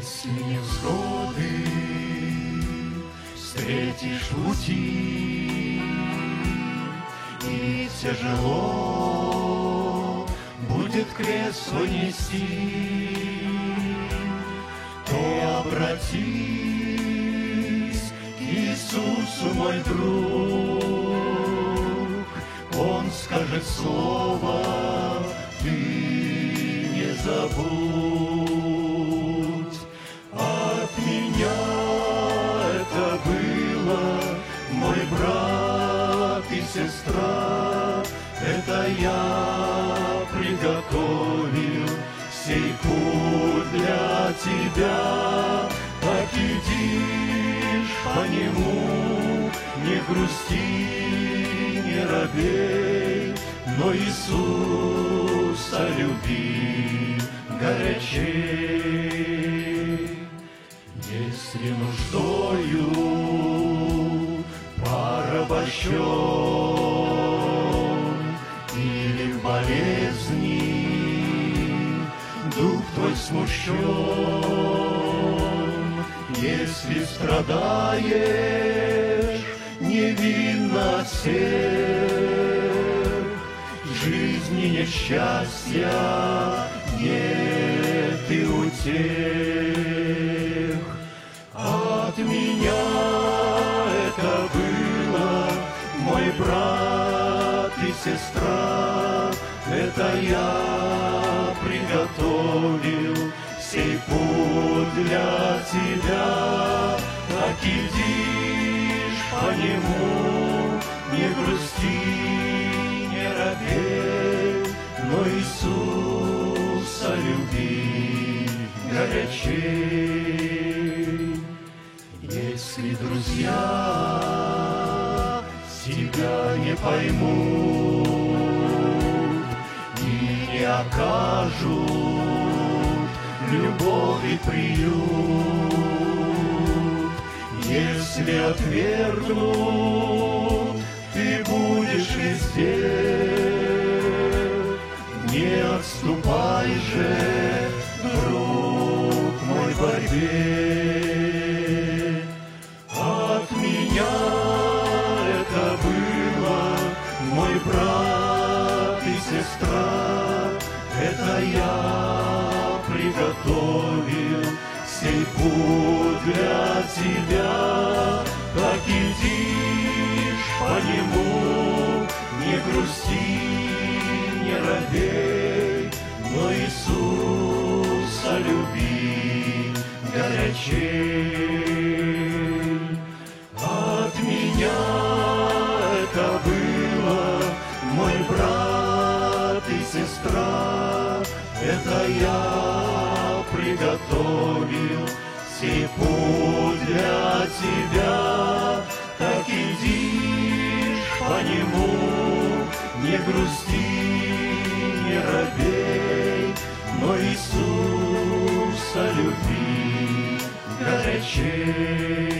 Если невзгоды встретишь в пути, и тяжело будет крест свой нести, то обратись к Иисусу, мой друг. Он скажет слово, ты не забудь. От меня это было, мой брат и сестра, это я приготовил сей путь для тебя. Так идишь по нему, не грусти, не робей, но Иисуса люби горячей. Если нуждою порабощен или в болезни дух твой смущен, если страдаешь невинно от всех, в жизни несчастья нет и утех. От меня это было, мой брат и сестра, это я приготовил сей путь для тебя. Так идишь по нему, не грусти, не робей, но Иисуса люби горячей. Если друзья тебя не поймут и не окажут любовь и приют, если отвергнут, ты будешь везде, не отступай же, друг мой, в борьбе. От меня это было, мой брат и сестра, это я приготовил сей путь для тебя. Так идишь по нему, не грусти, не робей, но Иисуса люби горячей. От меня это было, мой брат и сестра, это я приготовил сей путь для тебя. Так идишь по нему, не грусти, не робей, но Иисуса люби горячей.